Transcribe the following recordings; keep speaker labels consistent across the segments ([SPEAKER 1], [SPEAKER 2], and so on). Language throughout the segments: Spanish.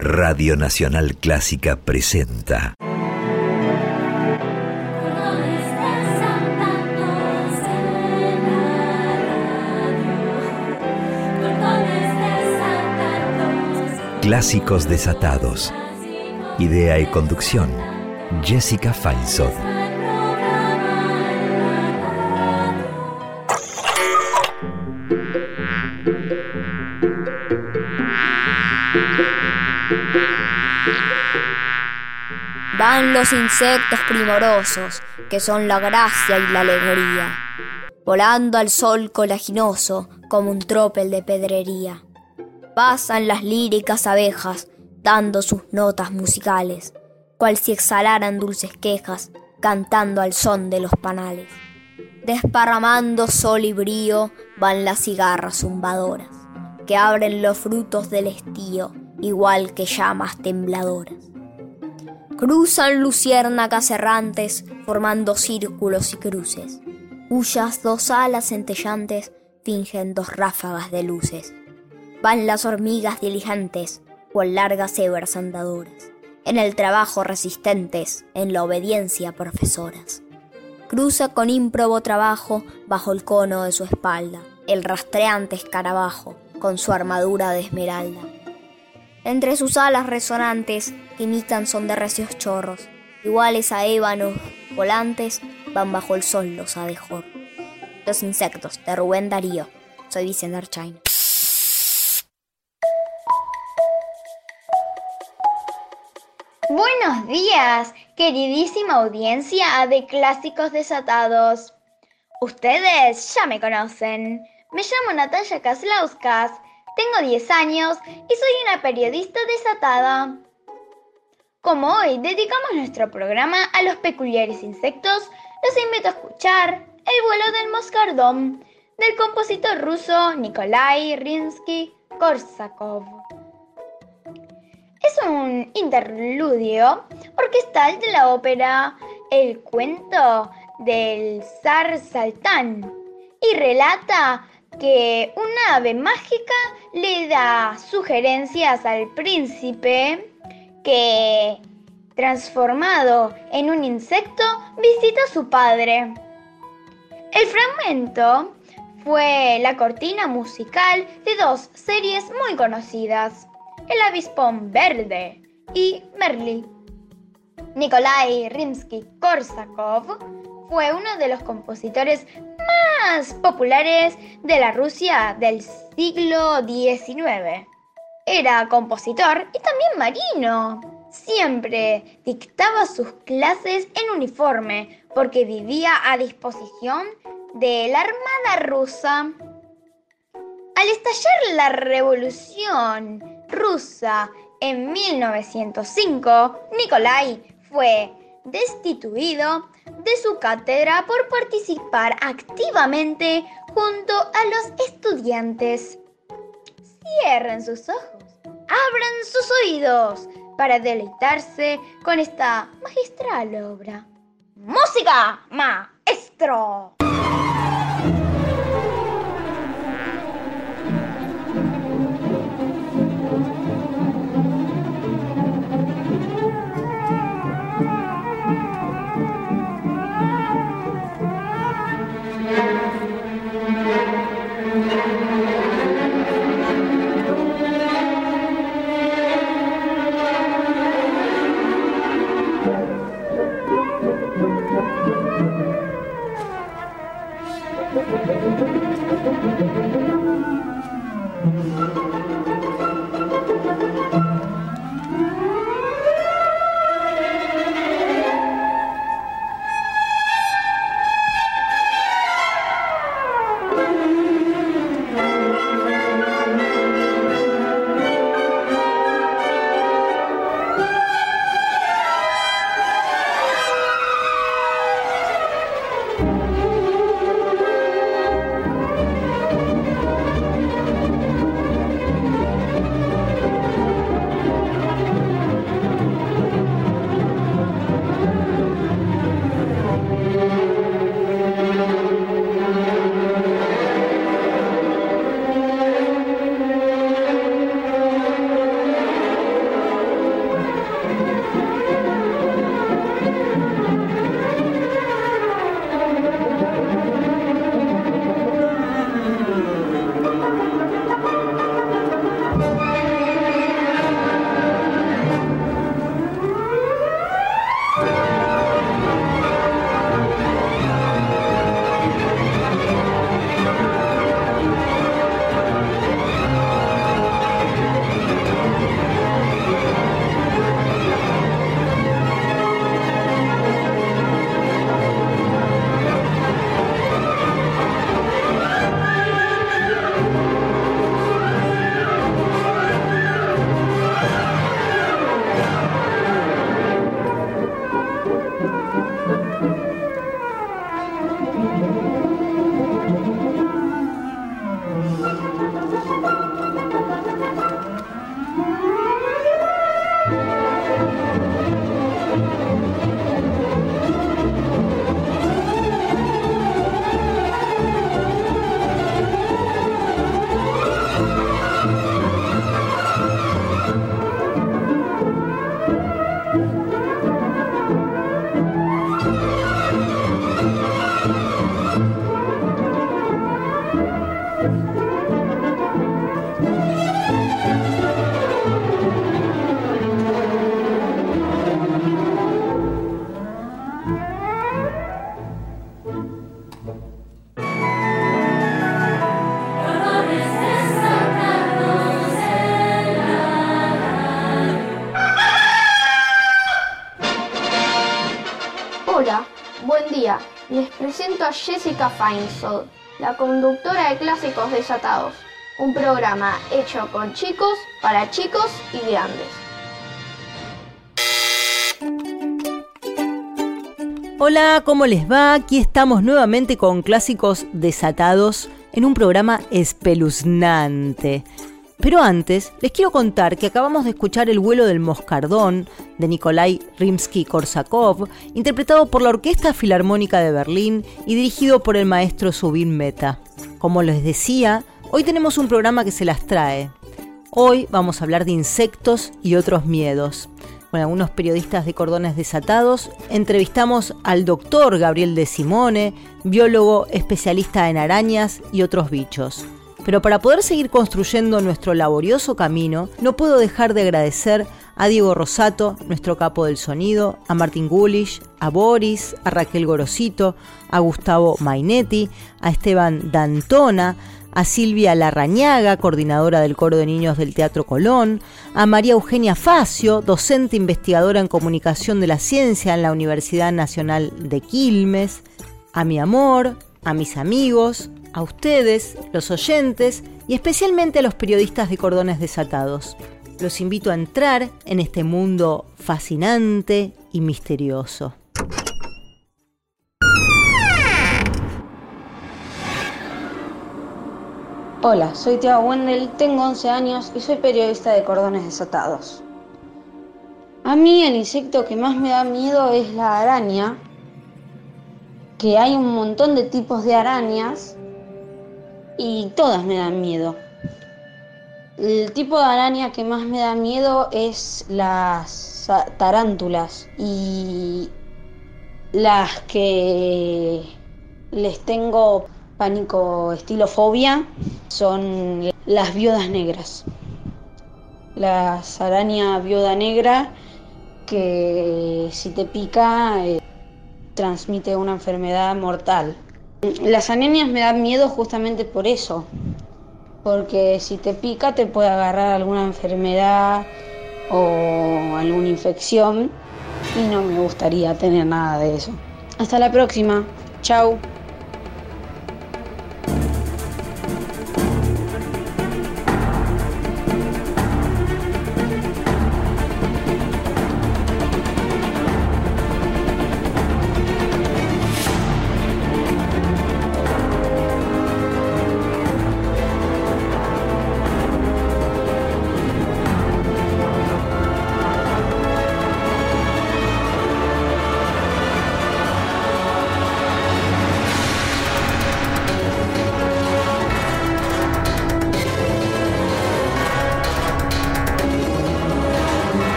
[SPEAKER 1] Radio Nacional Clásica presenta Clásicos Desatados. Idea y conducción, Jessica Feinsod.
[SPEAKER 2] Van los insectos primorosos, que son la gracia y la alegría, volando al sol colaginoso como un tropel de pedrería. Pasan las líricas abejas, dando sus notas musicales, cual si exhalaran dulces quejas, cantando al son de los panales. Desparramando sol y brío, van las cigarras zumbadoras, que abren los frutos del estío, igual que llamas tembladoras. Cruzan luciérnagas errantes, formando círculos y cruces, cuyas dos alas centellantes fingen dos ráfagas de luces. Van las hormigas diligentes, cual largas hebras andadoras, en el trabajo resistentes, en la obediencia profesoras. Cruza con ímprobo trabajo, bajo el cono de su espalda, el rastreante escarabajo, con su armadura de esmeralda. Entre sus alas resonantes, que imitan son de recios chorros, iguales a ébanos volantes, van bajo el sol los abejorros. Los insectos, de Rubén Darío. Soy Vicente Archain.
[SPEAKER 3] Buenos días, queridísima audiencia de Clásicos Desatados. Ustedes ya me conocen. Me llamo Natalia Kaslauskas. Tengo 10 años y soy una periodista desatada. Como hoy dedicamos nuestro programa a los peculiares insectos, los invito a escuchar El vuelo del moscardón, del compositor ruso Nikolai Rimsky-Korsakov. Es un interludio orquestal de la ópera El cuento del zar Saltán y relata que una ave mágica le da sugerencias al príncipe que, transformado en un insecto, visita a su padre. El fragmento fue la cortina musical de dos series muy conocidas, El avispón verde y Merlí. Nikolai Rimsky-Korsakov fue uno de los compositores más populares de la Rusia del siglo XIX. Era compositor y también marino. Siempre dictaba sus clases en uniforme porque vivía a disposición de la Armada rusa. Al estallar la Revolución rusa en 1905, Nikolai fue destituido de su cátedra por participar activamente junto a los estudiantes. Cierren sus ojos, abran sus oídos para deleitarse con esta magistral obra. ¡Música, maestro!
[SPEAKER 4] día, les presento a Jessica Feinsold, la conductora de Clásicos Desatados, un programa hecho con chicos, para chicos y grandes.
[SPEAKER 5] Hola, ¿cómo les va? Aquí estamos nuevamente con Clásicos Desatados en un programa espeluznante. Pero antes, les quiero contar que acabamos de escuchar El vuelo del moscardón de Nikolai Rimsky-Korsakov, interpretado por la Orquesta Filarmónica de Berlín y dirigido por el maestro Zubin Mehta. Como les decía, hoy tenemos un programa que se las trae. Hoy vamos a hablar de insectos y otros miedos. Con algunos periodistas de Cordones Desatados, entrevistamos al doctor Gabriel De Simone, biólogo especialista en arañas y otros bichos. Pero para poder seguir construyendo nuestro laborioso camino, no puedo dejar de agradecer a Diego Rosato, nuestro capo del sonido, a Martín Gulish, a Boris, a Raquel Gorosito, a Gustavo Mainetti, a Esteban D'Antona, a Silvia Larrañaga, coordinadora del Coro de Niños del Teatro Colón, a María Eugenia Facio, docente investigadora en comunicación de la ciencia en la Universidad Nacional de Quilmes, a mi amor, a mis amigos, a ustedes, los oyentes y especialmente a los periodistas de Cordones Desatados. Los invito a entrar en este mundo fascinante y misterioso.
[SPEAKER 6] Hola, soy Tiago Wendel, tengo 11 años y soy periodista de Cordones Desatados. A mí el insecto que más me da miedo es la araña, que hay un montón de tipos de arañas y todas me dan miedo. El tipo de araña que más me da miedo es las tarántulas, y las que les tengo pánico estilo fobia son las viudas negras. Las arañas viuda negra que si te pica transmite una enfermedad mortal. Las arañas me dan miedo justamente por eso, porque si te pica te puede agarrar alguna enfermedad o alguna infección y no me gustaría tener nada de eso. Hasta la próxima. Chau.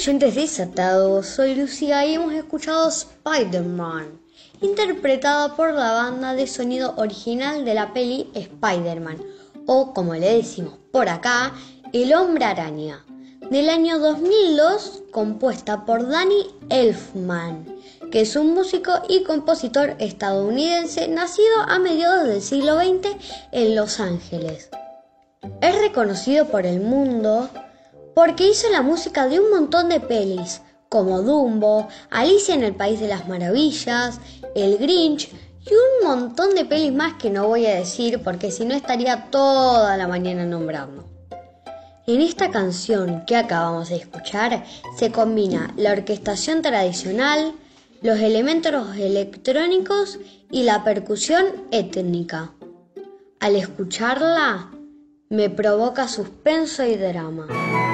[SPEAKER 7] oyentes desatados, soy Lucía y hemos escuchado Spider-Man, interpretada por la banda de sonido original de la peli Spider-Man, o como le decimos por acá, El Hombre Araña, del año 2002, compuesta por Danny Elfman, que es un músico y compositor estadounidense nacido a mediados del siglo XX en Los Ángeles. Es reconocido por el mundo porque hizo la música de un montón de pelis, como Dumbo, Alicia en el País de las Maravillas, El Grinch y un montón de pelis más que no voy a decir porque si no estaría toda la mañana nombrando. En esta canción que acabamos de escuchar se combina la orquestación tradicional, los elementos electrónicos y la percusión étnica. Al escucharla, me provoca suspenso y drama.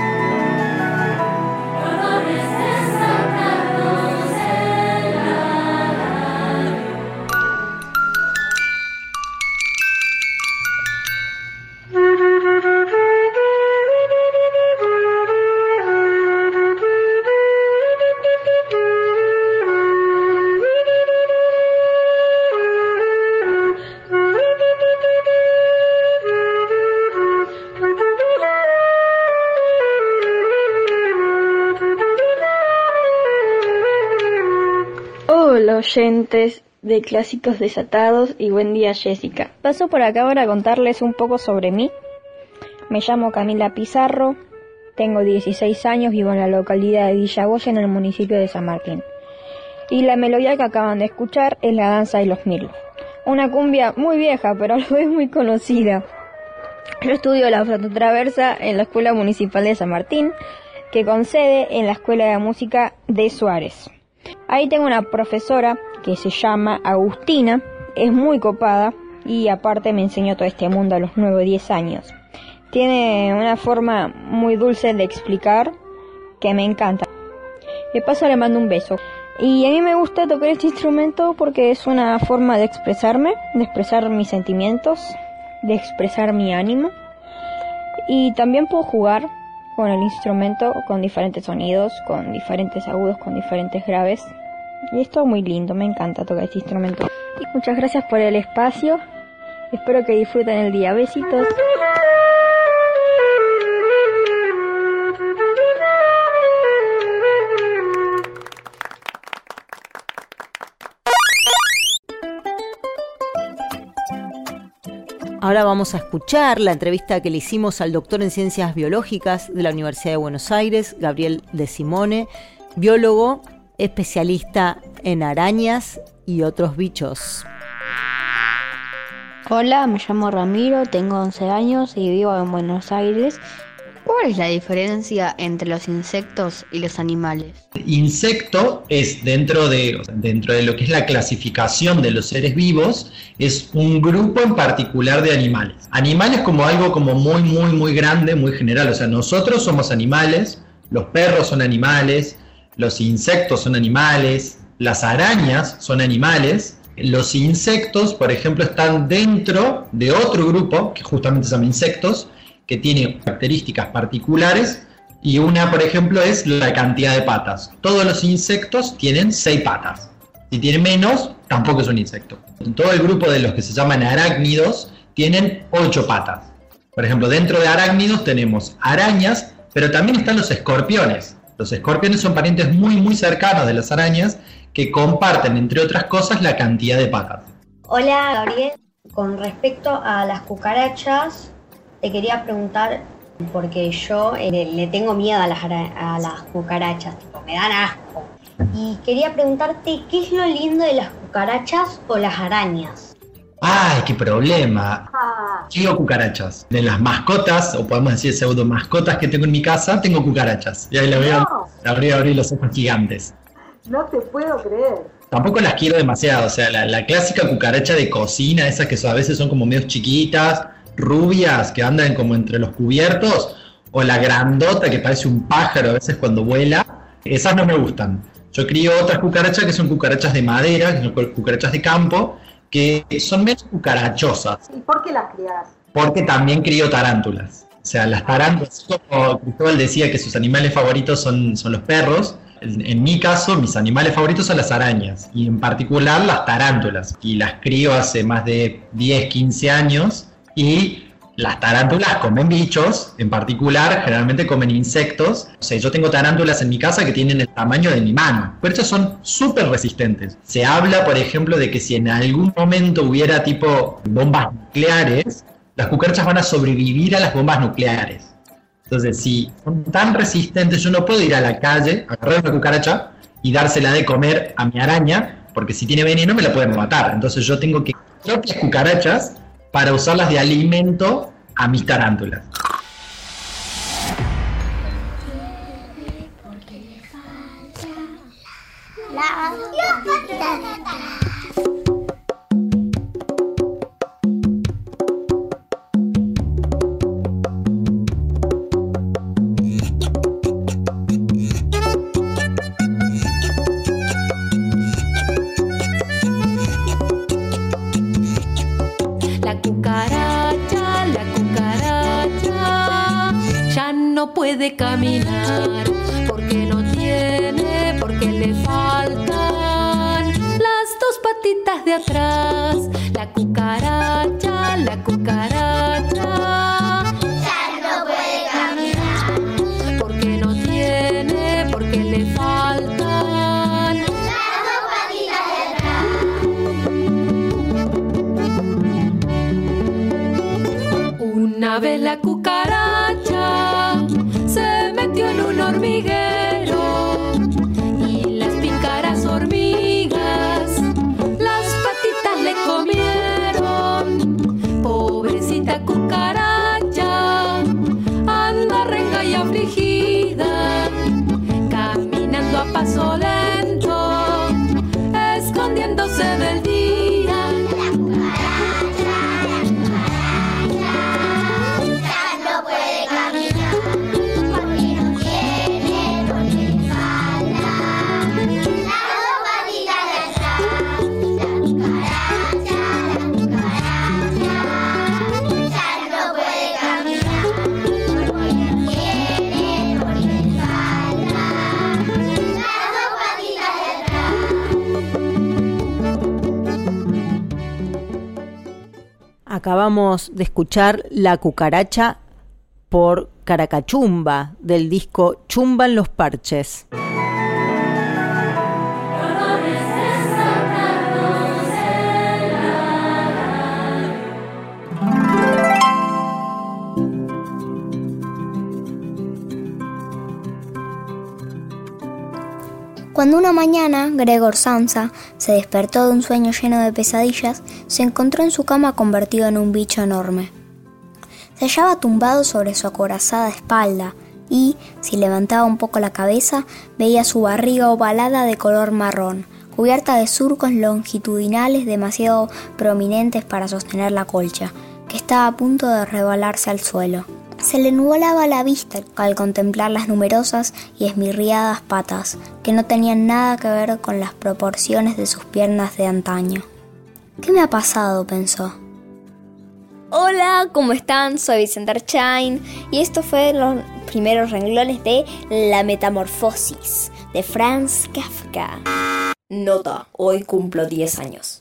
[SPEAKER 8] Hola oyentes de Clásicos Desatados y buen día Jessica. Paso por acá para contarles un poco sobre mí. Me llamo Camila Pizarro, tengo 16 años, vivo en la localidad de Villagoya en el municipio de San Martín. Y la melodía que acaban de escuchar es La Danza de los Mirlos, una cumbia muy vieja pero a la vez muy conocida. Yo estudio la flauta traversa en la Escuela Municipal de San Martín, que con sede en la Escuela de Música de Suárez. Ahí tengo una profesora que se llama Agustina, es muy copada y aparte me enseñó todo este mundo a los 9 o 10 años. Tiene una forma muy dulce de explicar que me encanta. De paso le mando un beso. Y a mí me gusta tocar este instrumento porque es una forma de expresarme, de expresar mis sentimientos, de expresar mi ánimo. Y también puedo jugar con el instrumento, con diferentes sonidos, con diferentes agudos, con diferentes graves. Y esto es muy lindo, me encanta tocar este instrumento. Y muchas gracias por el espacio, espero que disfruten el día. Besitos.
[SPEAKER 5] Ahora vamos a escuchar la entrevista que le hicimos al doctor en Ciencias Biológicas de la Universidad de Buenos Aires, Gabriel De Simone, biólogo, especialista en arañas y otros bichos.
[SPEAKER 9] Hola, me llamo Ramiro, tengo 11 años y vivo en Buenos Aires. ¿Cuál es la diferencia entre los insectos y los animales?
[SPEAKER 10] Insecto es dentro de lo que es la clasificación de los seres vivos, es un grupo en particular de animales. Animales como algo como muy grande, muy general. O sea, nosotros somos animales, los perros son animales, los insectos son animales, las arañas son animales. Los insectos, por ejemplo, están dentro de otro grupo, que justamente se llama insectos, que tiene características particulares, y una, por ejemplo, es la cantidad de patas. Todos los insectos tienen 6 patas. Si tienen menos, tampoco es un insecto. Todo el grupo de los que se llaman arácnidos tienen 8 patas. Por ejemplo, dentro de arácnidos tenemos arañas, pero también están los escorpiones. Los escorpiones son parientes muy cercanos de las arañas, que comparten, entre otras cosas, la cantidad de patas.
[SPEAKER 7] Hola, Gabriel. Con respecto a las cucarachas, te quería preguntar, porque yo le tengo miedo a las cucarachas, tipo, me dan asco. Y quería preguntarte, ¿qué es lo lindo de las cucarachas o las arañas?
[SPEAKER 10] ¡Ay, qué problema! Yo cucarachas. De las mascotas, o podemos decir pseudo mascotas que tengo en mi casa, tengo cucarachas. Y ahí la veo, abrir los ojos gigantes.
[SPEAKER 11] No te puedo creer.
[SPEAKER 10] Tampoco las quiero demasiado, o sea, la clásica cucaracha de cocina, esas que a veces son como medio chiquitas, rubias, que andan como entre los cubiertos, o la grandota que parece un pájaro a veces cuando vuela, esas no me gustan. Yo crío otras cucarachas que son cucarachas de madera, que son cucarachas de campo, que son menos cucarachosas.
[SPEAKER 11] ¿Y por qué las crías?
[SPEAKER 10] Porque también crío tarántulas. sea, las tarántulas, como Cristóbal decía que sus animales favoritos son los perros, en mi caso, mis animales favoritos son las arañas, y en particular las tarántulas. Y las crío hace más de 10, 15 años, y las tarántulas comen bichos, en particular, generalmente comen insectos. O sea, yo tengo tarántulas en mi casa que tienen el tamaño de mi mano, pero estas son súper resistentes. Se habla, por ejemplo, de que si en algún momento hubiera tipo bombas nucleares, las cucarachas van a sobrevivir a las bombas nucleares. Entonces, si son tan resistentes, yo no puedo ir a la calle, agarrar una cucaracha y dársela de comer a mi araña, porque si tiene veneno me la pueden matar. Entonces yo tengo que propias cucarachas para usarlas de alimento a mis tarántulas.
[SPEAKER 12] No puede caminar porque no tiene, porque le faltan las dos patitas de atrás. La cucaracha
[SPEAKER 13] ya no puede caminar
[SPEAKER 12] porque no tiene, porque le faltan
[SPEAKER 13] las dos patitas de atrás.
[SPEAKER 12] Una vez la cucaracha se metió en un hormiguero y las pícaras hormigas las patitas le comieron. Pobrecita cucaracha, anda renga y afligida, caminando a paso lento, escondiéndose del día.
[SPEAKER 5] Acabamos de escuchar La cucaracha por Caracachumba, del disco Chumban los Parches.
[SPEAKER 2] Cuando una mañana Gregor Samsa se despertó de un sueño lleno de pesadillas, se encontró en su cama convertido en un bicho enorme. Se hallaba tumbado sobre su acorazada espalda y, si levantaba un poco la cabeza, veía su barriga ovalada de color marrón, cubierta de surcos longitudinales demasiado prominentes para sostener la colcha, que estaba a punto de resbalarse al suelo. Se le nublaba la vista al contemplar las numerosas y esmirriadas patas, que no tenían nada que ver con las proporciones de sus piernas de antaño. ¿Qué me ha pasado?, pensó. Hola, ¿cómo están? Soy Vicente Archain y esto fue los primeros renglones de La Metamorfosis, de Franz Kafka. Nota, hoy cumplo 10 años.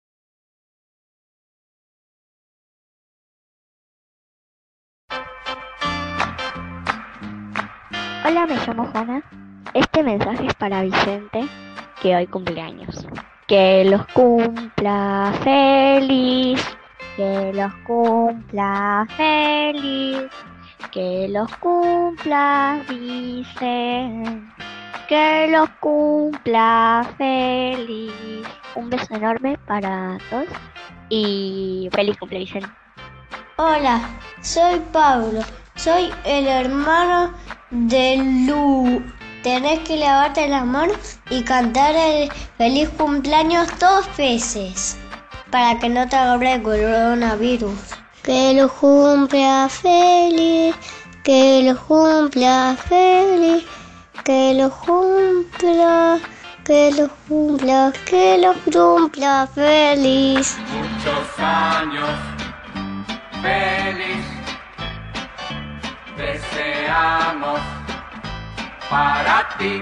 [SPEAKER 14] Hola, me llamo Juana. Este mensaje es para Vicente, que hoy cumpleaños. Que los cumpla feliz, que los cumpla feliz, que los cumpla Vicente, que los cumpla feliz. Un beso enorme para todos y feliz cumple, Vicente.
[SPEAKER 15] Hola, soy Pablo. Soy el hermano de Lu. Tenés que lavarte las manos y cantar el feliz cumpleaños 2 veces para que no te agarre el coronavirus. Que lo cumpla feliz, que lo cumpla feliz, que lo cumpla, que lo cumpla, que lo cumpla feliz.
[SPEAKER 16] Muchos años feliz. deseamos para ti.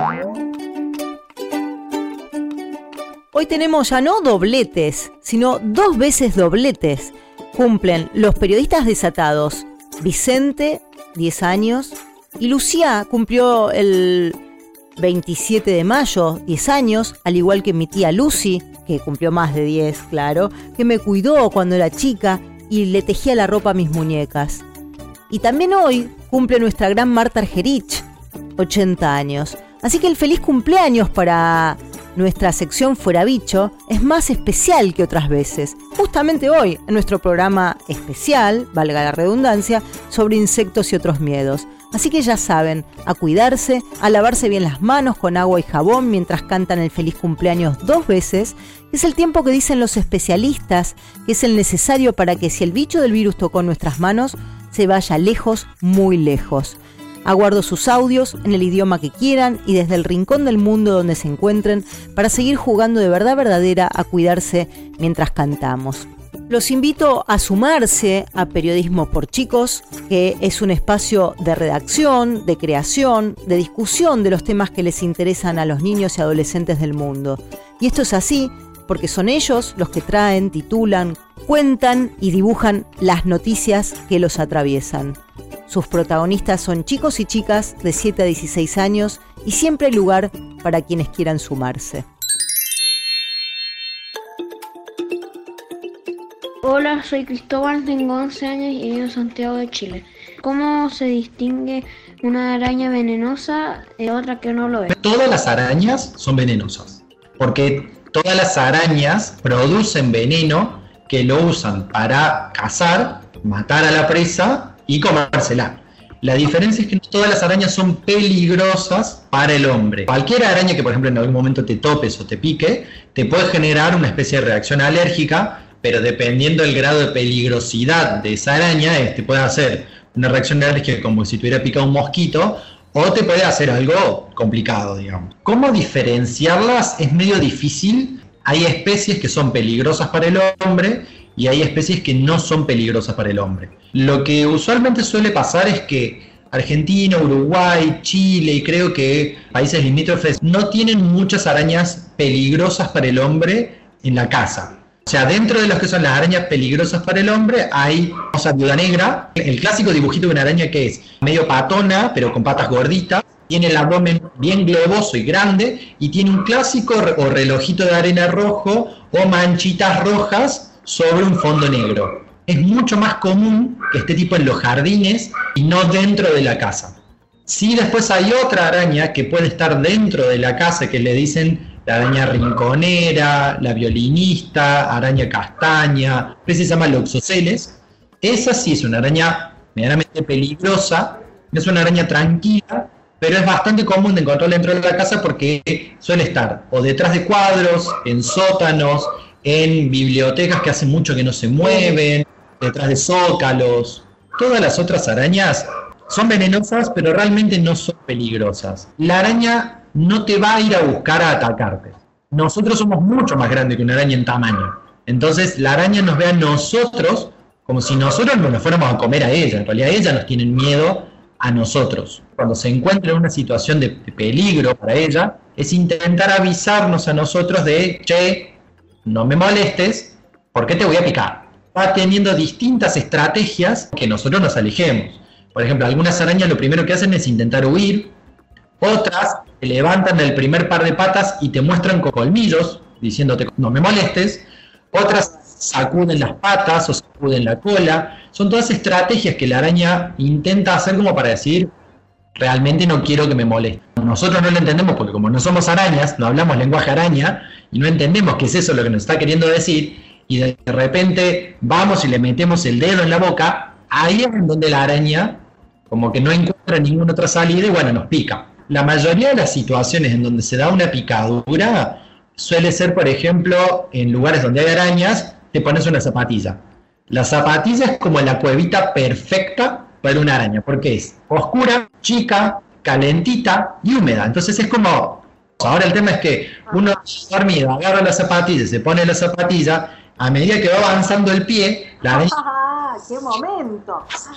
[SPEAKER 5] Hoy tenemos ya no dobletes, sino 2 veces dobletes. Cumplen los periodistas desatados Vicente, 10 años, y Lucía cumplió el 27 de mayo, 10 años, al igual que mi tía Lucy, que cumplió más de 10, claro, que me cuidó cuando era chica y le tejía la ropa a mis muñecas. Y también hoy cumple nuestra gran Marta Argerich, 80 años. Así que el feliz cumpleaños para nuestra sección Fuera Bicho es más especial que otras veces. Justamente hoy, en nuestro programa especial, valga la redundancia, sobre insectos y otros miedos. Así que ya saben, a cuidarse, a lavarse bien las manos con agua y jabón mientras cantan el feliz cumpleaños 2 veces, que es el tiempo que dicen los especialistas que es el necesario para que si el bicho del virus tocó nuestras manos, se vaya lejos, muy lejos. Aguardo sus audios en el idioma que quieran y desde el rincón del mundo donde se encuentren para seguir jugando de verdad verdadera a cuidarse mientras cantamos. Los invito a sumarse a Periodismo por Chicos, que es un espacio de redacción, de creación, de discusión de los temas que les interesan a los niños y adolescentes del mundo. Y esto es así porque son ellos los que traen, titulan, cuentan y dibujan las noticias que los atraviesan. Sus protagonistas son chicos y chicas de 7 a 16 años y siempre hay lugar para quienes quieran sumarse.
[SPEAKER 17] Hola, soy Cristóbal, tengo 11 años y vivo en Santiago de Chile. ¿Cómo se distingue una araña venenosa de otra que no lo es?
[SPEAKER 10] Todas las arañas son venenosas, porque todas las arañas producen veneno que lo usan para cazar, matar a la presa y comérsela. La diferencia es que no todas las arañas son peligrosas para el hombre. Cualquier araña que, por ejemplo, en algún momento te topes o te pique, te puede generar una especie de reacción alérgica, pero dependiendo del grado de peligrosidad de esa araña, puede hacer una reacción alérgica como si te hubiera picado un mosquito, o te puede hacer algo complicado, digamos. ¿Cómo diferenciarlas? Es medio difícil. Hay especies que son peligrosas para el hombre y hay especies que no son peligrosas para el hombre. Lo que usualmente suele pasar es que Argentina, Uruguay, Chile y creo que países limítrofes no tienen muchas arañas peligrosas para el hombre en la casa. O sea, dentro de los que son las arañas peligrosas para el hombre hay la viuda negra, el clásico dibujito de una araña que es medio patona pero con patas gorditas, tiene el abdomen bien globoso y grande y tiene un clásico o relojito de arena rojo o manchitas rojas sobre un fondo negro. Es mucho más común que esté tipo en los jardines y no dentro de la casa. Sí, después hay otra araña que puede estar dentro de la casa que le dicen la araña rinconera, la violinista, araña castaña, se llama Loxoceles. Esa sí es una araña medianamente peligrosa, no es una araña tranquila, pero es bastante común de encontrarla dentro de la casa porque suele estar o detrás de cuadros, en sótanos, en bibliotecas que hace mucho que no se mueven, detrás de zócalos. Todas las otras arañas son venenosas, pero realmente no son peligrosas. La araña no te va a ir a buscar a atacarte. Nosotros somos mucho más grandes que una araña en tamaño. Entonces la araña nos ve a nosotros como si nosotros nos la fuéramos a comer a ella. En realidad ella nos tiene miedo a nosotros. Cuando se encuentra en una situación de peligro para ella, es intentar avisarnos a nosotros de, che, no me molestes, porque te voy a picar. Va teniendo distintas estrategias que nosotros nos alejemos. Por ejemplo, algunas arañas lo primero que hacen es intentar huir, otras te levantan el primer par de patas y te muestran con colmillos, diciéndote no me molestes, otras sacuden las patas o sacuden la cola. Son todas estrategias que la araña intenta hacer como para decir, realmente no quiero que me moleste. Nosotros no lo entendemos porque como no somos arañas, no hablamos lenguaje araña y no entendemos qué es eso lo que nos está queriendo decir, y de repente vamos y le metemos el dedo en la boca, ahí es en donde la araña como que no encuentra ninguna otra salida y bueno, nos pica. La mayoría de las situaciones en donde se da una picadura suele ser, por ejemplo, en lugares donde hay arañas, te pones una zapatilla. La zapatilla es como la cuevita perfecta para una araña, porque es oscura, chica, calentita y húmeda. Entonces es como... Ahora el tema es que uno dormido agarra la zapatilla, se pone la zapatilla, a medida que va avanzando el pie, la araña...
[SPEAKER 11] ¡Qué momento!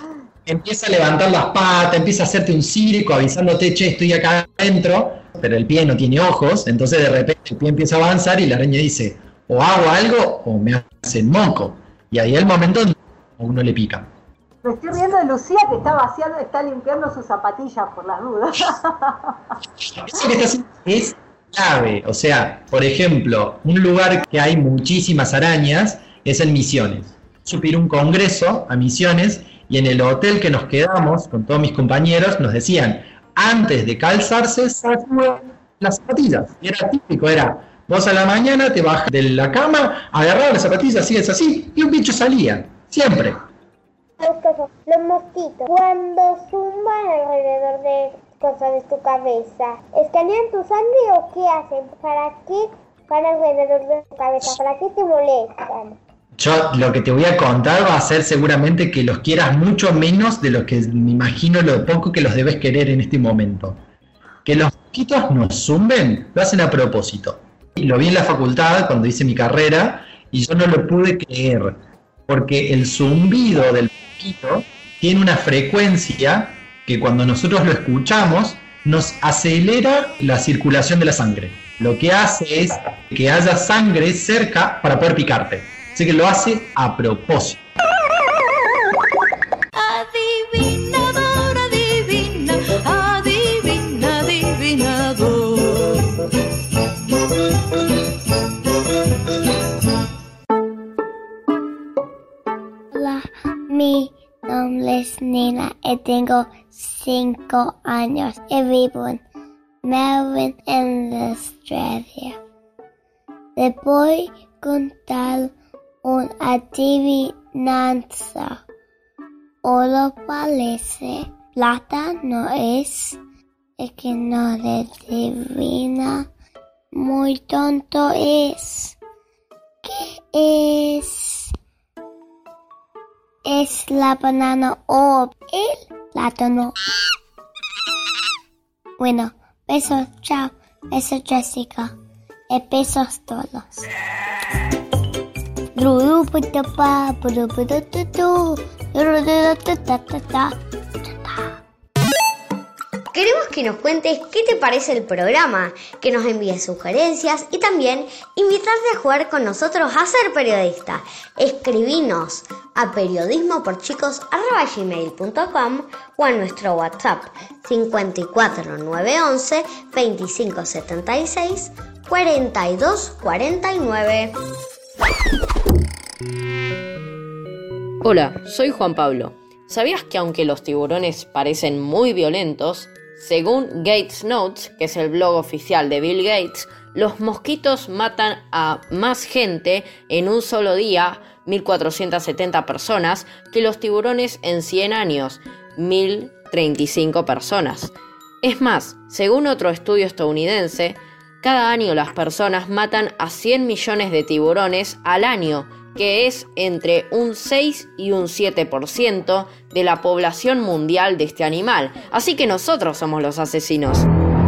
[SPEAKER 10] empieza a levantar las patas, empieza a hacerte un circo avisándote, che, estoy acá adentro, pero el pie no tiene ojos, entonces de repente el pie empieza a avanzar y la araña dice, o hago algo o me hacen moco. Y ahí es el momento donde a uno le pica.
[SPEAKER 11] Me estoy riendo de Lucía que está limpiando sus zapatillas por las dudas.
[SPEAKER 10] Eso que está haciendo es clave. O sea, por ejemplo, un lugar que hay muchísimas arañas es en Misiones. Yo fui a un congreso a Misiones y en el hotel que nos quedamos con todos mis compañeros nos decían, antes de calzarse, sacuden las zapatillas. Y era típico, vos a la mañana te bajas de la cama, agarrabas las zapatillas, así es así, y un bicho salía, siempre.
[SPEAKER 15] Los mosquitos, cuando zumban alrededor de cosas de tu cabeza, ¿escanean tu sangre o qué hacen? ¿Para qué van alrededor de tu cabeza? ¿Para qué te molestan?
[SPEAKER 10] Yo lo que te voy a contar va a ser seguramente que los quieras mucho menos de lo que me imagino lo poco que los debes querer en este momento. Que los mosquitos nos zumben, lo hacen a propósito. Lo vi en la facultad cuando hice mi carrera y yo no lo pude creer, porque el zumbido del mosquito tiene una frecuencia que cuando nosotros lo escuchamos nos acelera la circulación de la sangre. Lo que hace es que haya sangre cerca para poder picarte. Así que lo hace a propósito.
[SPEAKER 12] Adivinador, adivina, adivina, adivinador.
[SPEAKER 15] Hola, mi nombre es Nina y tengo 5 años y vivo en Melbourne, en Australia. Le voy a contar una adivinanza. Oro parece, plata no es. El que no le adivina, muy tonto es. ¿Qué es? Es la banana o el plátano. Bueno, besos, chao. Besos, Jessica. Y besos todos.
[SPEAKER 7] Queremos que nos cuentes qué te parece el programa, que nos envíes sugerencias y también invitarte a jugar con nosotros a ser periodista. Escribinos a periodismoporchicos@gmail.com o a nuestro WhatsApp 54 911 2576 42 49.
[SPEAKER 18] Hola, soy Juan Pablo. ¿Sabías que aunque los tiburones parecen muy violentos, según Gates Notes, que es el blog oficial de Bill Gates, los mosquitos matan a más gente en un solo día, 1.470 personas, que los tiburones en 100 años, 1.035 personas? Es más, según otro estudio estadounidense, cada año las personas matan a 100 millones de tiburones al año, que es entre un 6 y un 7% de la población mundial de este animal. Así que nosotros somos los asesinos.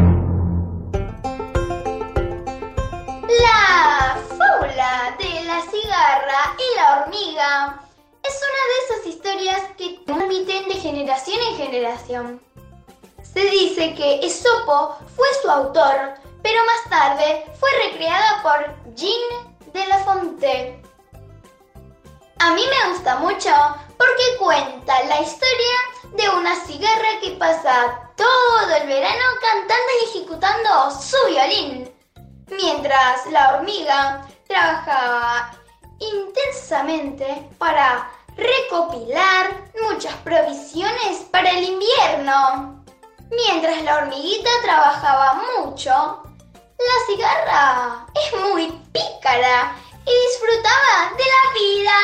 [SPEAKER 3] La fábula de la cigarra y la hormiga es una de esas historias que transmiten de generación en generación. Se dice que Esopo fue su autor, pero más tarde fue recreada por Jean de La Fontaine. A mí me gusta mucho porque cuenta la historia de una cigarra que pasa todo el verano cantando y ejecutando su violín, mientras la hormiga trabaja intensamente para recopilar muchas provisiones para el invierno. Mientras la hormiguita trabajaba mucho, la cigarra es muy pícara y disfrutaba de la vida.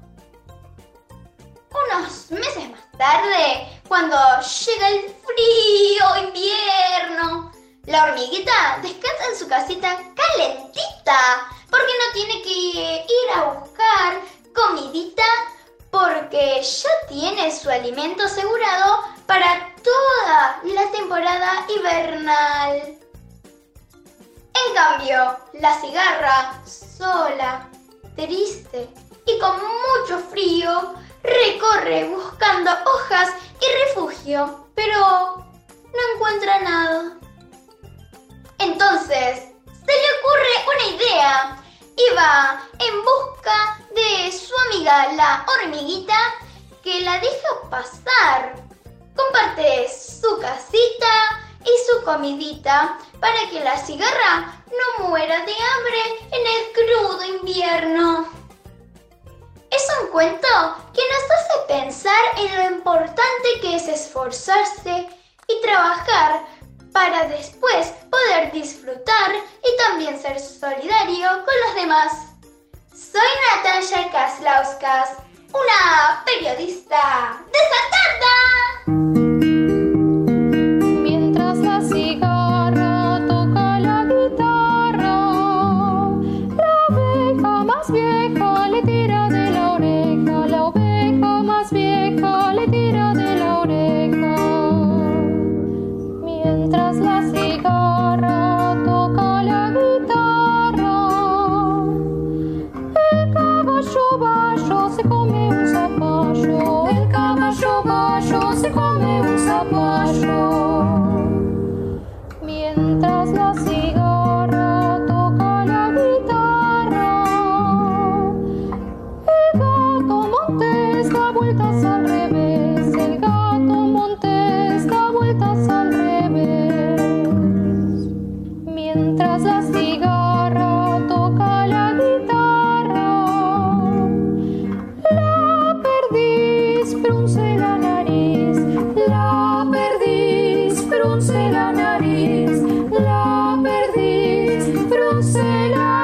[SPEAKER 3] Unos meses más tarde, cuando llega el frío invierno, la hormiguita descansa en su casita calentita porque no tiene que ir a buscar comidita porque ya tiene su alimento asegurado para toda la temporada invernal. En cambio, la cigarra, sola, triste y con mucho frío, recorre buscando hojas y refugio, pero no encuentra nada. Entonces se le ocurre una idea y va en busca de su amiga la hormiguita, que la deja pasar. Comparte su casita y su comidita para que la cigarra no muera de hambre en el crudo invierno. Es un cuento que nos hace pensar en lo importante que es esforzarse y trabajar para después poder disfrutar y también ser solidario con los demás. Soy Natalia Kaslauskas, una periodista desatada.
[SPEAKER 12] Mientras la cigarra toca la guitarra, la oveja más vieja le tira de la oreja, la oveja más vieja le tira de la oreja. Mientras la cigarra toca la guitarra, el caballo bayo se come un zapallo, el caballo bayo se come un zapallo. Mientras la cigarra toca la guitarra, el gato montés da vueltas al revés, el gato montés da vueltas al revés. Mientras la cigarra toca la guitarra, la perdiz frunce la nariz, la perdiz frunce la nariz, la perdiz frunce la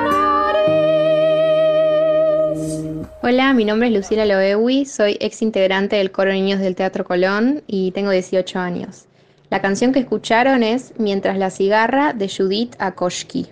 [SPEAKER 12] nariz.
[SPEAKER 19] Hola, mi nombre es Lucila Loewi, soy ex integrante del coro Niños del Teatro Colón y tengo 18 años. La canción que escucharon es Mientras la cigarra, de Judith Akoshki.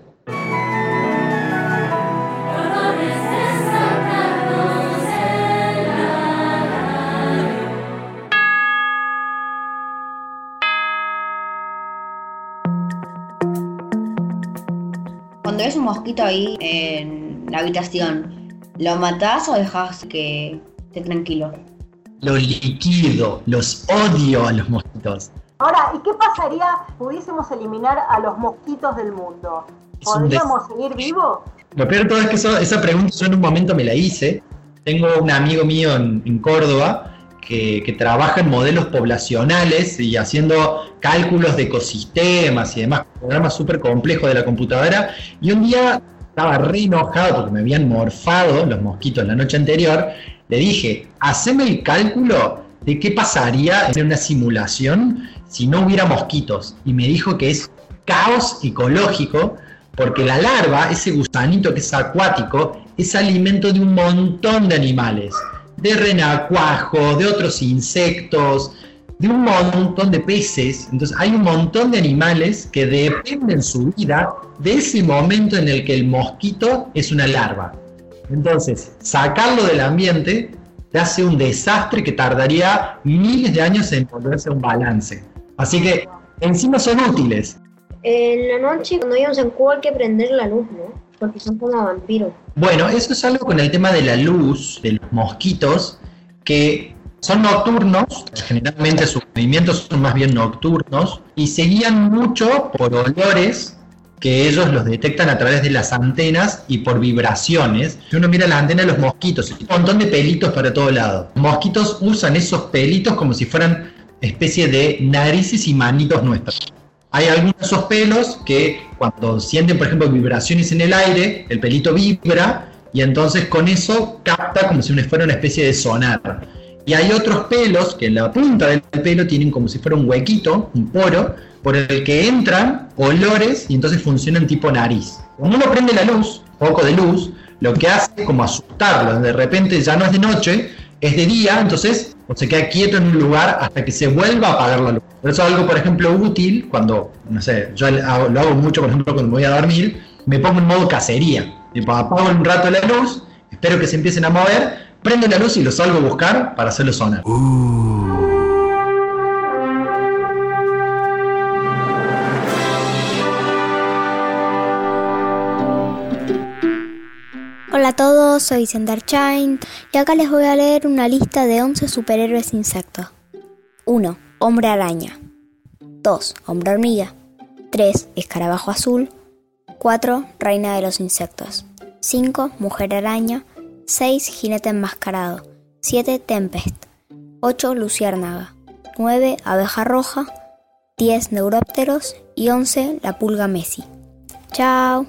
[SPEAKER 9] Cuando ves un mosquito ahí en la habitación, ¿lo matás o dejás que esté tranquilo?
[SPEAKER 10] Los liquido, los odio a los mosquitos.
[SPEAKER 11] Ahora, ¿y qué pasaría si pudiésemos eliminar a los mosquitos del mundo? ¿Podríamos seguir vivos?
[SPEAKER 10] Lo peor de todo es que esa pregunta yo en un momento me la hice. Tengo un amigo mío en Córdoba que trabaja en modelos poblacionales y haciendo cálculos de ecosistemas y demás, programas súper complejos de la computadora. Y un día estaba re enojado porque me habían morfado los mosquitos la noche anterior. Le dije, haceme el cálculo de qué pasaría en una simulación si no hubiera mosquitos. Y me dijo que es caos ecológico, porque la larva, ese gusanito que es acuático, es alimento de un montón de animales, de renacuajos, de otros insectos, de un montón de peces. Entonces hay un montón de animales que dependen su vida de ese momento en el que el mosquito es una larva. Entonces, sacarlo del ambiente te hace un desastre que tardaría miles de años en volverse a un balance. Así que encima son útiles.
[SPEAKER 15] En la noche, cuando íbamos en cubo, hay que prender la luz, ¿no? Porque son como vampiros.
[SPEAKER 10] Bueno, eso es algo con el tema de la luz, de los mosquitos, que son nocturnos, generalmente sus movimientos son más bien nocturnos, y se guían mucho por olores que ellos los detectan a través de las antenas y por vibraciones. Si uno mira la antena de los mosquitos, hay un montón de pelitos para todo lado. Los mosquitos usan esos pelitos como si fueran especie de narices y manitos nuestras. Hay algunos de esos pelos que cuando sienten, por ejemplo, vibraciones en el aire, el pelito vibra y entonces con eso capta como si fuera una especie de sonar. Y hay otros pelos que en la punta del pelo tienen como si fuera un huequito, un poro, por el que entran olores y entonces funcionan tipo nariz. Cuando uno prende la luz, foco de luz, lo que hace es como asustarlo. De repente ya no es de noche, es de día, entonces se queda quieto en un lugar hasta que se vuelva a apagar la luz. Por eso es algo, por ejemplo, útil cuando, no sé, yo lo hago mucho, por ejemplo, cuando me voy a dormir, me pongo en modo cacería. Tipo, apago un rato la luz, espero que se empiecen a mover, prendo la luz y los salgo a buscar para hacerlo sonar.
[SPEAKER 2] Hola a todos, soy Senderchain y acá les voy a leer una lista de 11 superhéroes insectos. 1. Hombre araña. 2. Hombre hormiga. 3. Escarabajo azul. 4. Reina de los insectos. 5. Mujer araña. 6. Jinete enmascarado. 7. Tempest. 8. Luciérnaga. 9. Abeja roja. 10. Neurópteros. Y 11. La pulga Messi. ¡Chao!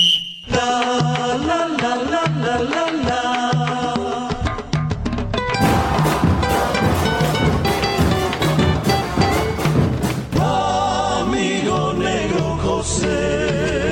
[SPEAKER 13] Amigo negro José.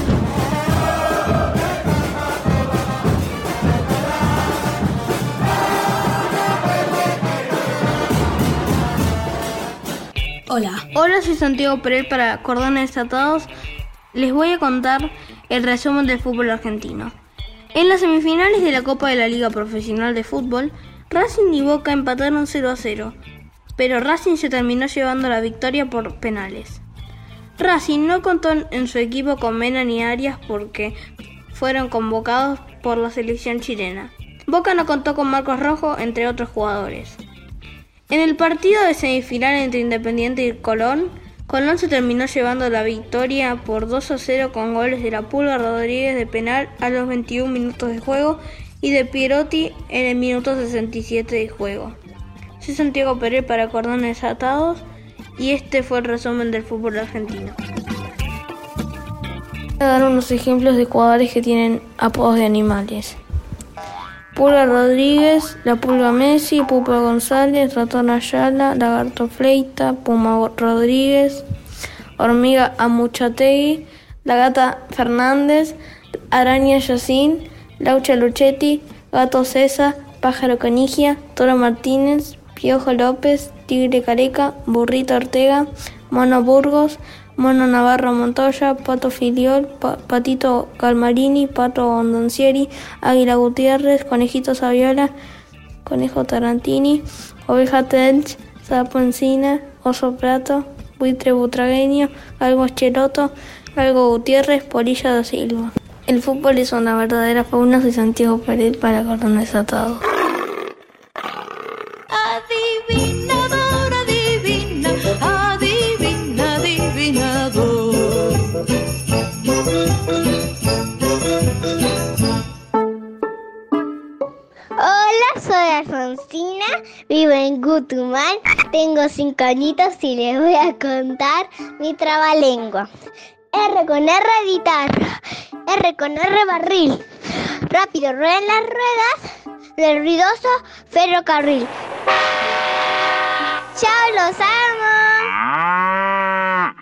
[SPEAKER 17] Hola, soy Santiago Perel para Cordones Desatados. Les voy a contar el resumen del fútbol argentino. En las semifinales de la Copa de la Liga Profesional de Fútbol, Racing y Boca empataron 0-0, pero Racing se terminó llevando la victoria por penales. Racing no contó en su equipo con Mena ni Arias porque fueron convocados por la selección chilena. Boca no contó con Marcos Rojo, entre otros jugadores. En el partido de semifinal entre Independiente y Colón se terminó llevando la victoria por 2-0 con goles de la Pulga Rodríguez de penal a los 21 minutos de juego y de Pierotti en el minuto 67 de juego. Soy Santiago Perel para Cordones Desatados y este fue el resumen del fútbol argentino. Voy a dar unos ejemplos de jugadores que tienen apodos de animales. Pulga Rodríguez, la Pulga Messi, Pupa González, Ratón Ayala, Lagarto Fleita, Puma Rodríguez, Hormiga Amuchategui, La Gata Fernández, Araña Yacín, Laucha Luchetti, Gato César, Pájaro Canigia, Toro Martínez, Piojo López, Tigre Careca, Burrito Ortega, Mono Burgos, Mono Navarro Montoya, Pato Filiol, Patito Galmarini, Pato Ondoncieri, Águila Gutiérrez, Conejito Saviola, Conejo Tarantini, Oveja Telch, Sapo Encina, Oso Prato, Buitre Butragueño, Galgo Cheloto, Galgo Gutiérrez, Polilla da Silva. El fútbol es una verdadera fauna. Soy Santiago Perel para Cordones Desatados.
[SPEAKER 13] Adivinador, adivina, adivina, adivinador.
[SPEAKER 15] Hola, soy Alfonsina, vivo en Gutumán, tengo 5 añitos y les voy a contar mi trabalengua. R con R guitarra, R con R barril, rápido ruedan las ruedas del ruidoso ferrocarril. ¡Chao, los amo!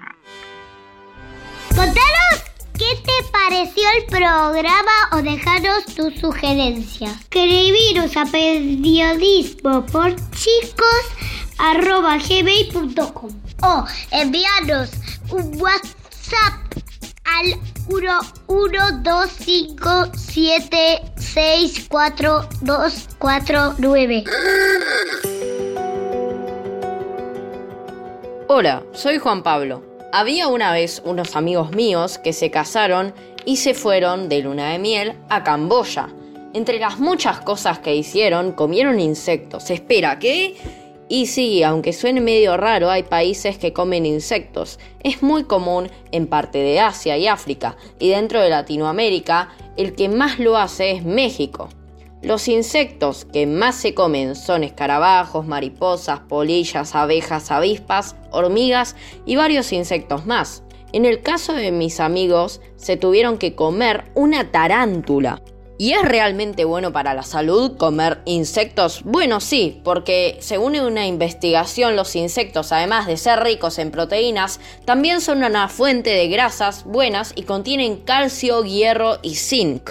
[SPEAKER 15] Contanos qué te pareció el programa o dejaros tus sugerencias. Escribiros a periodismoporchicos@gmail.com o enviarnos un WhatsApp al 11257642249.
[SPEAKER 18] Hola, soy Juan Pablo. Había una vez unos amigos míos que se casaron y se fueron de luna de miel a Camboya. Entre las muchas cosas que hicieron, comieron insectos. Espera, ¿qué? Y sí, aunque suene medio raro, hay países que comen insectos. Es muy común en parte de Asia y África, y dentro de Latinoamérica, el que más lo hace es México. Los insectos que más se comen son escarabajos, mariposas, polillas, abejas, avispas, hormigas y varios insectos más. En el caso de mis amigos, se tuvieron que comer una tarántula. ¿Y es realmente bueno para la salud comer insectos? Bueno, sí, porque según una investigación, los insectos, además de ser ricos en proteínas, también son una fuente de grasas buenas y contienen calcio, hierro y zinc.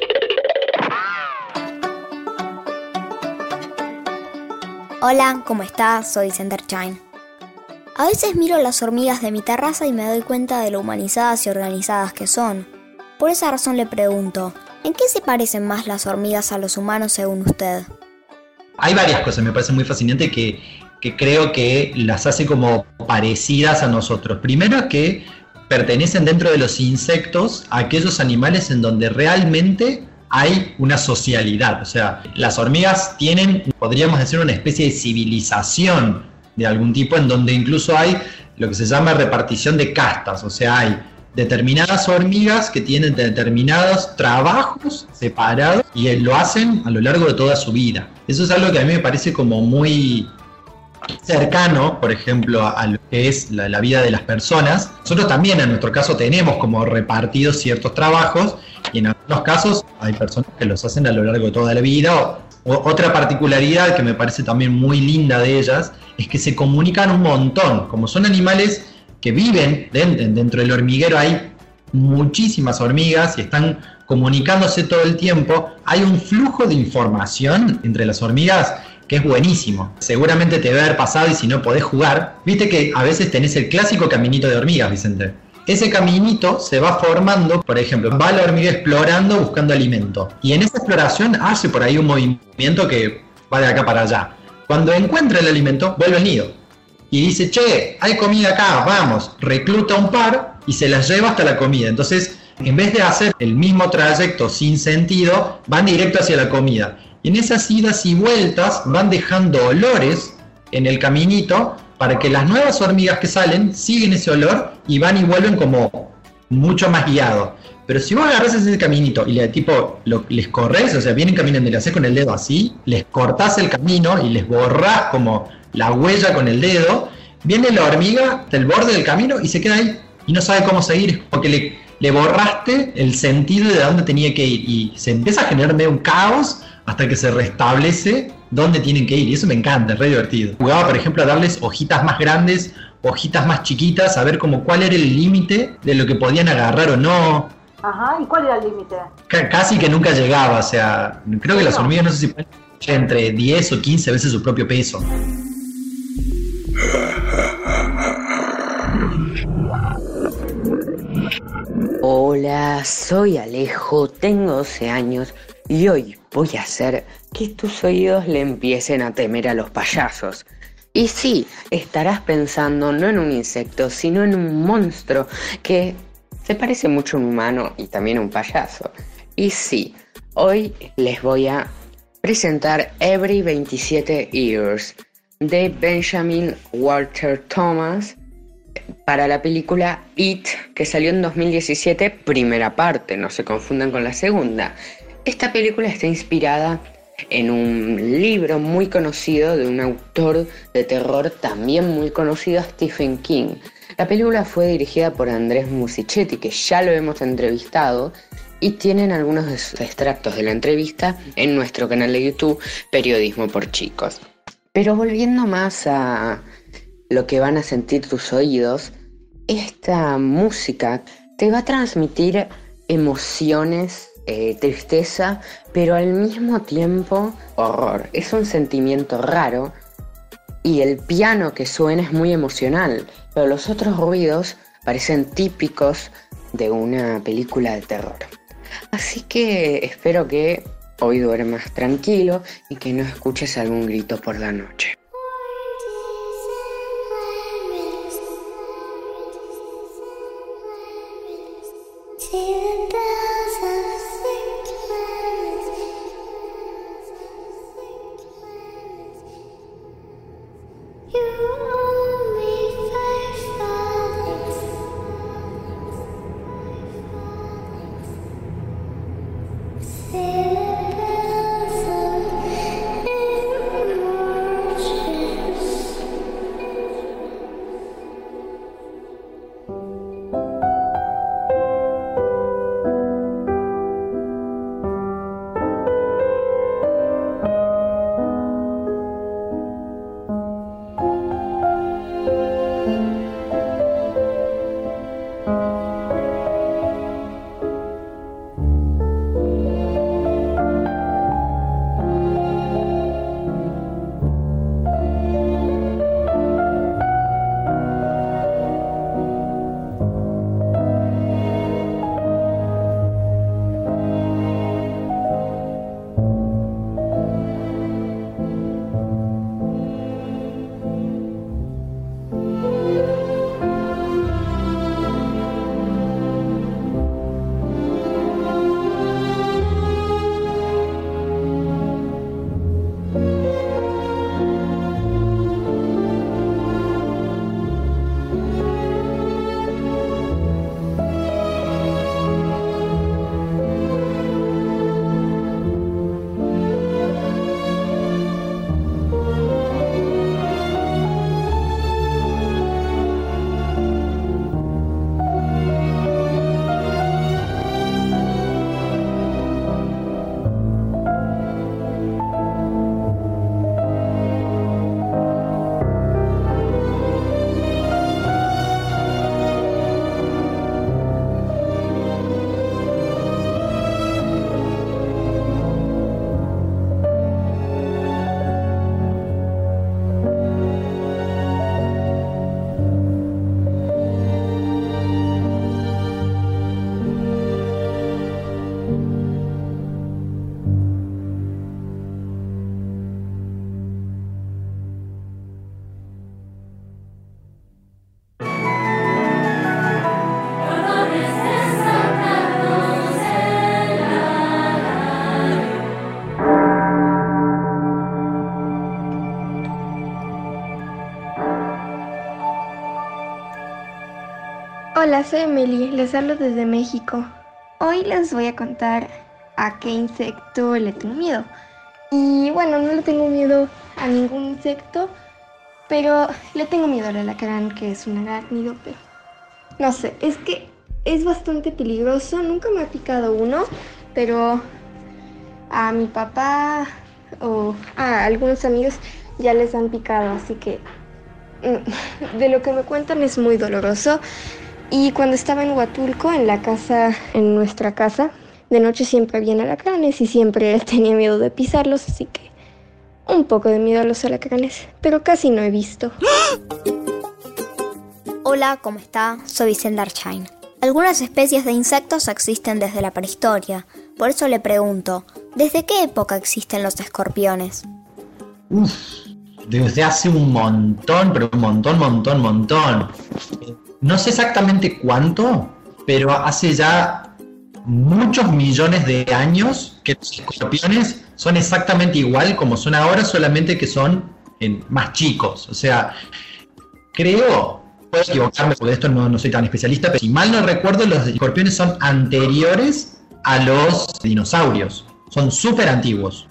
[SPEAKER 2] Hola, ¿cómo estás? Soy Senderchain. A veces miro las hormigas de mi terraza y me doy cuenta de lo humanizadas y organizadas que son. Por esa razón le pregunto, ¿en qué se parecen más las hormigas a los humanos según usted?
[SPEAKER 10] Hay varias cosas, me parece muy fascinante que creo que las hace como parecidas a nosotros. Primero, que pertenecen dentro de los insectos a aquellos animales en donde realmente hay una socialidad. O sea, las hormigas tienen, podríamos decir, una especie de civilización de algún tipo, en donde incluso hay lo que se llama repartición de castas. O sea, hay determinadas hormigas que tienen determinados trabajos separados y lo hacen a lo largo de toda su vida. Eso es algo que a mí me parece como muy cercano, por ejemplo, a lo que es la vida de las personas. Nosotros también, en nuestro caso, tenemos como repartidos ciertos trabajos y en algunos casos hay personas que los hacen a lo largo de toda la vida. Otra particularidad que me parece también muy linda de ellas es que se comunican un montón. Como son animales que viven dentro del hormiguero, hay muchísimas hormigas y están comunicándose todo el tiempo. Hay un flujo de información entre las hormigas que es buenísimo. Seguramente te debe haber pasado, y si no podés jugar, viste que a veces tenés el clásico caminito de hormigas, Vicente. Ese caminito se va formando, por ejemplo, va la hormiga explorando, buscando alimento. Y en esa exploración hace por ahí un movimiento que va de acá para allá. Cuando encuentra el alimento, vuelve al nido. Y dice, che, hay comida acá, vamos. Recluta un par y se las lleva hasta la comida. Entonces, en vez de hacer el mismo trayecto sin sentido, van directo hacia la comida. Y en esas idas y vueltas van dejando olores en el caminito para que las nuevas hormigas que salen siguen ese olor y van y vuelven como mucho más guiados. Pero si vos agarrás ese caminito y les corres, o sea, vienen caminando y le haces con el dedo así, les cortás el camino y les borrás como la huella con el dedo, viene la hormiga del borde del camino y se queda ahí y no sabe cómo seguir, porque le borraste el sentido de dónde tenía que ir y se empieza a generar medio un caos hasta que se restablece dónde tienen que ir, y eso me encanta, es re divertido. Jugaba, por ejemplo, a darles hojitas más grandes, hojitas más chiquitas, a ver como cuál era el límite de lo que podían agarrar o no.
[SPEAKER 11] Ajá, ¿y cuál era el límite?
[SPEAKER 10] Casi que nunca llegaba, o sea, creo que las hormigas no sé si pueden entre 10 o 15 veces su propio peso.
[SPEAKER 20] Hola, soy Alejo, tengo 12 años y hoy voy a hacer que tus oídos le empiecen a temer a los payasos. Y sí, estarás pensando no en un insecto, sino en un monstruo que se parece mucho a un humano y también a un payaso. Y sí, hoy les voy a presentar Every 27 Years de Benjamin Walter Thomas para la película It, que salió en 2017, primera parte, no se confundan con la segunda. Esta película está inspirada en un libro muy conocido de un autor de terror también muy conocido, Stephen King. La película fue dirigida por Andrés Musichetti, que ya lo hemos entrevistado, y tienen algunos de sus extractos de la entrevista en nuestro canal de YouTube, Periodismo por Chicos. Pero volviendo más a lo que van a sentir tus oídos, esta música te va a transmitir emociones, tristeza, pero al mismo tiempo horror. Es un sentimiento raro y el piano que suena es muy emocional, pero los otros ruidos parecen típicos de una película de terror. Así que espero que hoy duermas tranquilo y que no escuches algún grito por la noche.
[SPEAKER 13] Silver bells in March.
[SPEAKER 21] Hola, soy Emily, les hablo desde México. Hoy les voy a contar a qué insecto le tengo miedo. Y bueno, no le tengo miedo a ningún insecto, pero le tengo miedo al alacrán, que es un arácnido, pero no sé, es que es bastante peligroso. Nunca me ha picado uno, pero a mi papá o a algunos amigos ya les han picado, así que de lo que me cuentan es muy doloroso. Y cuando estaba en Huatulco, en nuestra casa, de noche siempre había alacranes y siempre tenía miedo de pisarlos, así que un poco de miedo a los alacranes, pero casi no he visto.
[SPEAKER 2] Hola, ¿cómo está? Soy Vicenda Archain. Algunas especies de insectos existen desde la prehistoria, por eso le pregunto, ¿desde qué época existen los escorpiones?
[SPEAKER 10] Desde hace un montón, pero un montón. No sé exactamente cuánto, pero hace ya muchos millones de años que los escorpiones son exactamente igual como son ahora, solamente que son más chicos. O sea, creo, puedo equivocarme porque de esto no soy tan especialista, pero si mal no recuerdo, los escorpiones son anteriores a los dinosaurios. Son súper antiguos.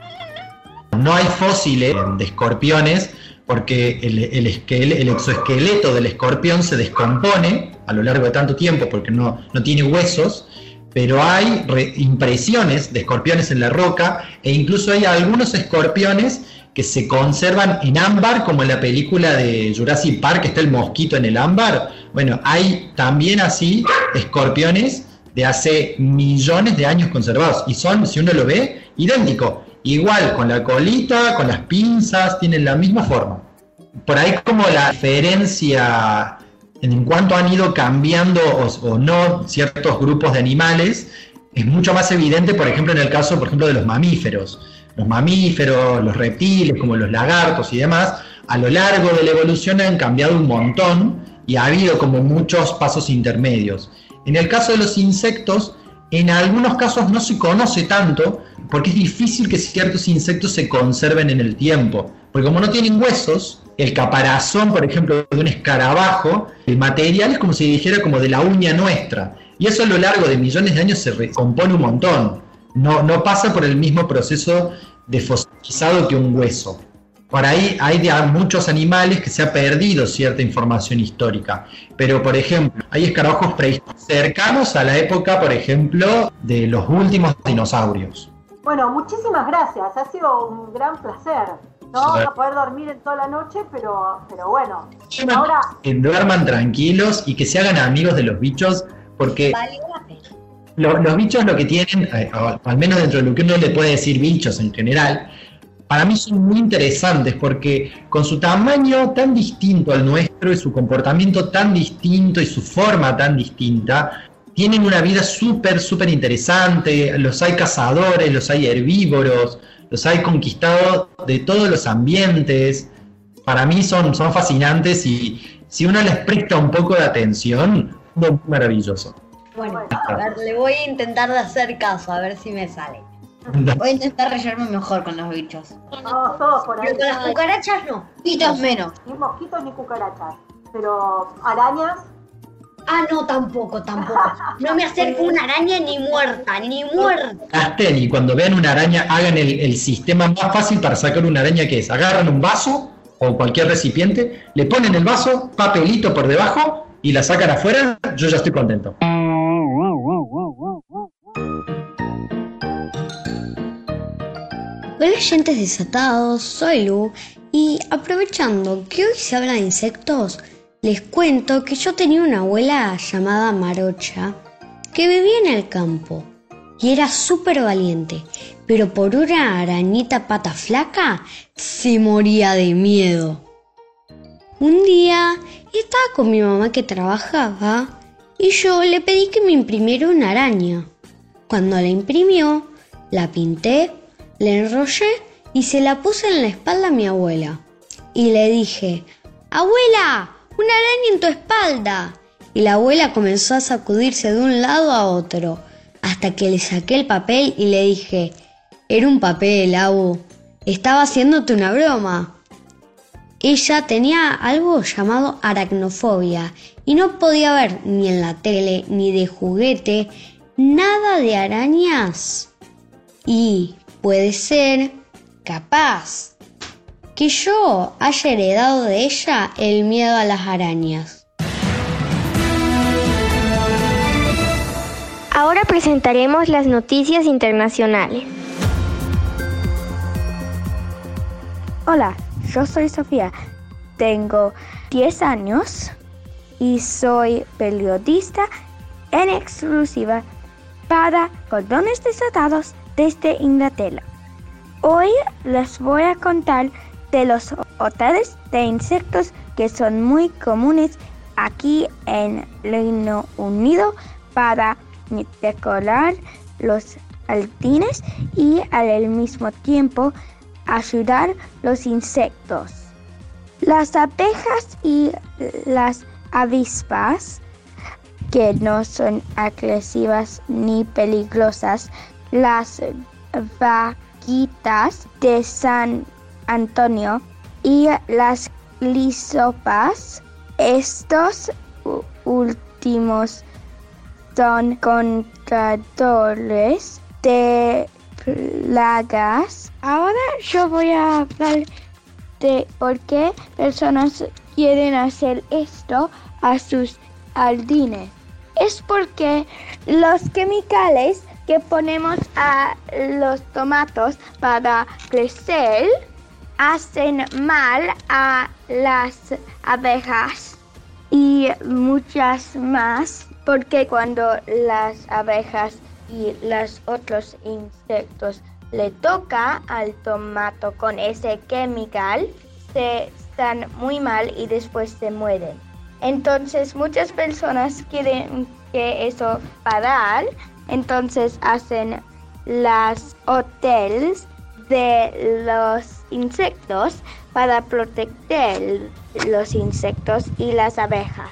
[SPEAKER 10] No hay fósiles de escorpiones porque el exoesqueleto del escorpión se descompone a lo largo de tanto tiempo porque no tiene huesos, pero hay impresiones de escorpiones en la roca e incluso hay algunos escorpiones que se conservan en ámbar, como en la película de Jurassic Park, que está el mosquito en el ámbar. Bueno, hay también así escorpiones de hace millones de años conservados y son, si uno lo ve, idéntico. Igual, con la colita, con las pinzas, tienen la misma forma. Por ahí como la diferencia en cuanto han ido cambiando o no ciertos grupos de animales es mucho más evidente, por ejemplo, en el caso, de los mamíferos. Los mamíferos, los reptiles, como los lagartos y demás, a lo largo de la evolución han cambiado un montón y ha habido como muchos pasos intermedios. En el caso de los insectos, en algunos casos no se conoce tanto, porque es difícil que ciertos insectos se conserven en el tiempo. Porque como no tienen huesos, el caparazón, por ejemplo, de un escarabajo, el material es como si dijera como de la uña nuestra. Y eso a lo largo de millones de años se recompone un montón. No pasa por el mismo proceso de fosilizado que un hueso. Por ahí hay de muchos animales que se ha perdido cierta información histórica. Pero, por ejemplo, hay escarabajos prehistóricos cercanos a la época, por ejemplo, de los últimos dinosaurios.
[SPEAKER 11] Bueno, muchísimas gracias. Ha sido un gran placer. No vamos a poder dormir en toda la noche, pero bueno. Ahora,
[SPEAKER 10] que duerman tranquilos y que se hagan amigos de los bichos, porque los bichos lo que tienen, al menos dentro de lo que uno le puede decir bichos en general, para mí son muy interesantes porque con su tamaño tan distinto al nuestro y su comportamiento tan distinto y su forma tan distinta, tienen una vida súper interesante. Los hay cazadores, los hay herbívoros, los hay conquistados de todos los ambientes. Para mí son fascinantes y si uno les presta un poco de atención, es maravilloso.
[SPEAKER 7] Bueno, a ver, le voy a intentar de hacer caso, a ver si me sale. Voy a intentar rellenarme mejor con los bichos.
[SPEAKER 11] no, todos por ahí.
[SPEAKER 7] Pero con las cucarachas no, mosquitos menos.
[SPEAKER 11] Ni mosquitos ni cucarachas. Pero arañas.
[SPEAKER 7] Ah, no, tampoco. No me acerco a una araña ni muerta.
[SPEAKER 10] Gasten, y cuando vean una araña, hagan el sistema más fácil para sacar una araña, que es: agarran un vaso o cualquier recipiente, le ponen el vaso, papelito por debajo y la sacan afuera. Yo ya estoy contento.
[SPEAKER 15] Hola, oyentes desatados, soy Lu y aprovechando que hoy se habla de insectos, les cuento que yo tenía una abuela llamada Marocha que vivía en el campo y era súper valiente, pero por una arañita pata flaca se moría de miedo. Un día estaba con mi mamá que trabajaba y yo le pedí que me imprimiera una araña. Cuando la imprimió, la pinté, la enrollé y se la puse en la espalda a mi abuela. Y le dije: ¡Abuela! ¡Una araña en tu espalda! Y la abuela comenzó a sacudirse de un lado a otro, hasta que le saqué el papel y le dije: era un papel, Abu. Estaba haciéndote una broma.
[SPEAKER 7] Ella tenía algo llamado aracnofobia y no podía ver ni en la tele ni de juguete nada de arañas. Y puede ser, capaz, que yo haya heredado de ella el miedo a las arañas.
[SPEAKER 4] Ahora presentaremos las noticias internacionales.
[SPEAKER 1] Hola, yo soy Sofía, tengo 10 años y soy periodista en exclusiva para Cordones Desatados desde Inglaterra. Hoy les voy a contar de los hoteles de insectos que son muy comunes aquí en Reino Unido para decorar los jardines y al mismo tiempo ayudar los insectos. Las abejas y las avispas, que no son agresivas ni peligrosas, las vaquitas de San Antonio y las glisopas. Estos últimos son controladores de plagas. Ahora yo voy a hablar de por qué personas quieren hacer esto a sus jardines. Es porque los químicos que ponemos a los tomatos para crecer hacen mal a las abejas y muchas más, porque cuando las abejas y los otros insectos le toca al tomato con ese químico, se están muy mal y después se mueren. Entonces muchas personas quieren que eso parar, entonces hacen los hoteles de los insectos para proteger los insectos y las abejas.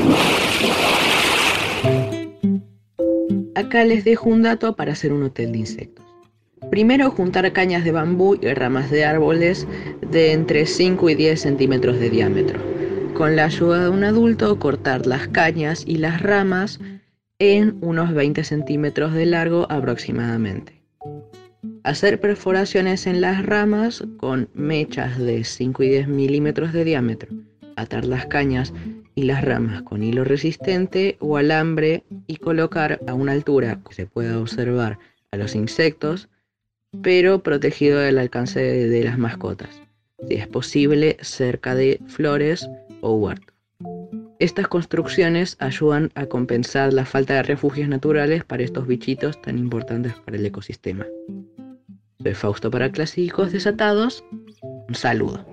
[SPEAKER 22] Acá les dejo un dato para hacer un hotel de insectos. Primero, juntar cañas de bambú y ramas de árboles de entre 5 y 10 centímetros de diámetro. Con la ayuda de un adulto, cortar las cañas y las ramas en unos 20 centímetros de largo aproximadamente. Hacer perforaciones en las ramas con mechas de 5 y 10 milímetros de diámetro. Atar las cañas y las ramas con hilo resistente o alambre y colocar a una altura que se pueda observar a los insectos, pero protegido del alcance de las mascotas, si es posible cerca de flores o huertos. Estas construcciones ayudan a compensar la falta de refugios naturales para estos bichitos tan importantes para el ecosistema. Soy Fausto para Clásicos Desatados. Un saludo.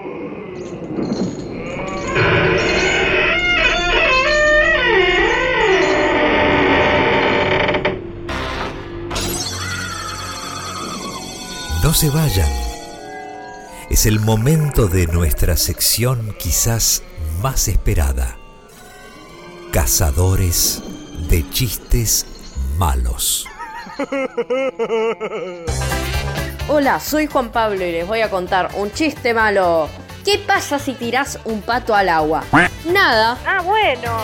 [SPEAKER 23] No se vayan. Es el momento de nuestra sección quizás más esperada. Cazadores de chistes malos.
[SPEAKER 18] Hola, soy Juan Pablo y les voy a contar un chiste malo. ¿Qué pasa si tirás un pato al agua? Nada.
[SPEAKER 1] Ah, bueno.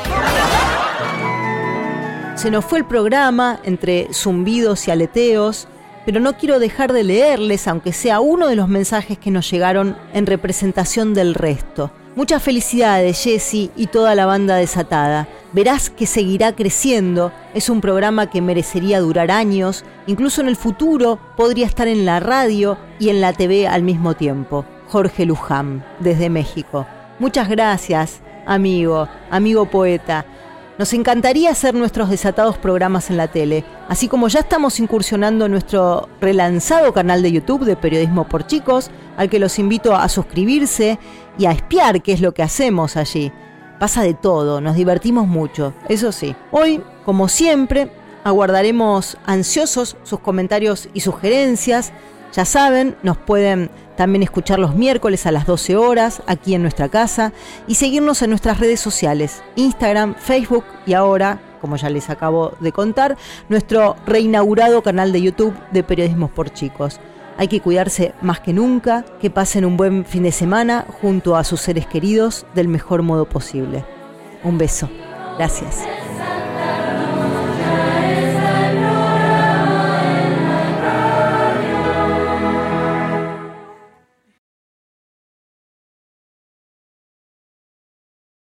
[SPEAKER 5] Se nos fue el programa entre zumbidos y aleteos, pero no quiero dejar de leerles, aunque sea uno de los mensajes que nos llegaron en representación del resto. Muchas felicidades, Jessy y toda la banda desatada. Verás que seguirá creciendo. Es un programa que merecería durar años. Incluso en el futuro podría estar en la radio y en la TV al mismo tiempo. Jorge Luján, desde México. Muchas gracias, amigo poeta. Nos encantaría hacer nuestros desatados programas en la tele, así como ya estamos incursionando en nuestro relanzado canal de YouTube de Periodismo por Chicos, al que los invito a suscribirse y a espiar qué es lo que hacemos allí. Pasa de todo, nos divertimos mucho, eso sí. Hoy, como siempre, aguardaremos ansiosos sus comentarios y sugerencias. Ya saben, nos pueden también escuchar los miércoles a las 12 horas aquí en nuestra casa y seguirnos en nuestras redes sociales, Instagram, Facebook y ahora, como ya les acabo de contar, nuestro reinaugurado canal de YouTube de Periodismo por Chicos. Hay que cuidarse más que nunca, que pasen un buen fin de semana junto a sus seres queridos del mejor modo posible. Un beso. Gracias.